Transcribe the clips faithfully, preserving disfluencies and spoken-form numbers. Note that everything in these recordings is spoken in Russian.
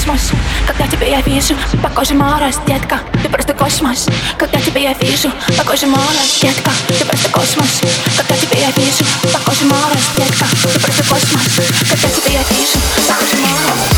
космос. Когда тебя я вижу, по коже мороз, детка, ты просто космос. Когда тебя я вижу, по коже мороз, детка, ты просто космос. Когда тебя я вижу, по коже мороз, детка, ты просто космос. Когда тебя я вижу, по коже мороз.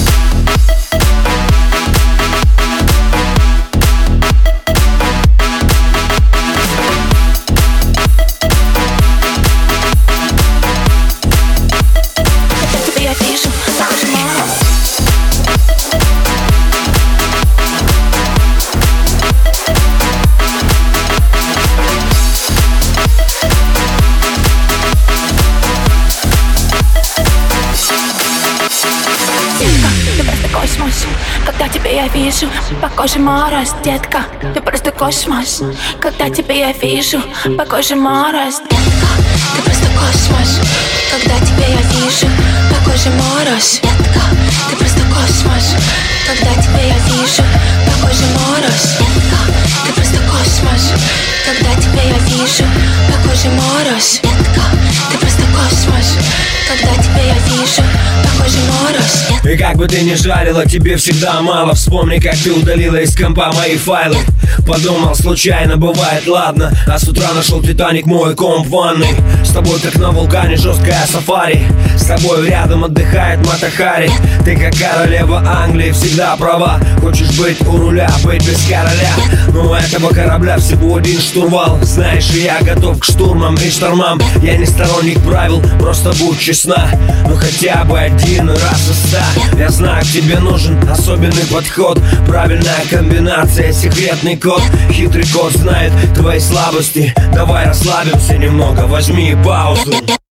Космос. Когда тебя я вижу, по коже мороз, детка, ты просто космос. Когда тебя я вижу, по коже мороз, детка, ты просто космос. Когда тебя я вижу, по коже мороз, детка, ты просто космос. Когда тебя я вижу, по коже мороз, детка, ты просто космос. Когда тебя я вижу, по коже мороз, детка, ты просто космос. Когда тебя я вижу, по коже мороз. И как бы ты ни жарила, тебе всегда мало. Вспомни, как ты удалила из компа мои файлы. Подумал, случайно бывает, ладно. А с утра нашел Титаник, мой комп в ванной. С тобой как на вулкане жесткая сафари. С тобой рядом отдыхает Мата-Хари. Ты как королева Англии, всегда права. Хочешь быть у руля, быть без короля. Но у этого корабля всего один штурвал. Знаешь, и я готов к штурмам и штормам. Я не сторонник правил, просто будь честна. Ну хотя бы один раз из ста. Я знаю, тебе нужен особенный подход. Правильная комбинация, секретный код. Хитрый код знает твои слабости. Давай расслабимся немного, возьми паузу.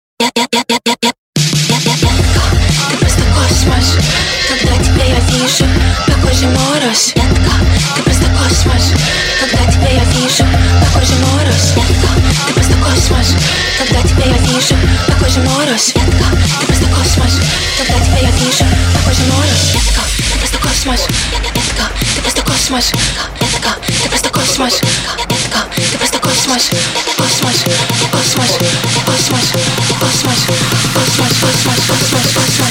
Ты просто космос. Когда тебя я вижу, по коже мороз, детка, ты просто космос. Когда тебя я вижу, по коже мороз, детка, ты просто космос. Когда тебя я вижу, по коже мороз, детка, ты просто космос. Когда тебя я вижу, по коже мороз, детка, ты просто космос. Детка, ты просто космос. Детка, ты просто космос. Детка, ты просто космос. Космос, космос, космос, космос, космос, космос, космос, космос.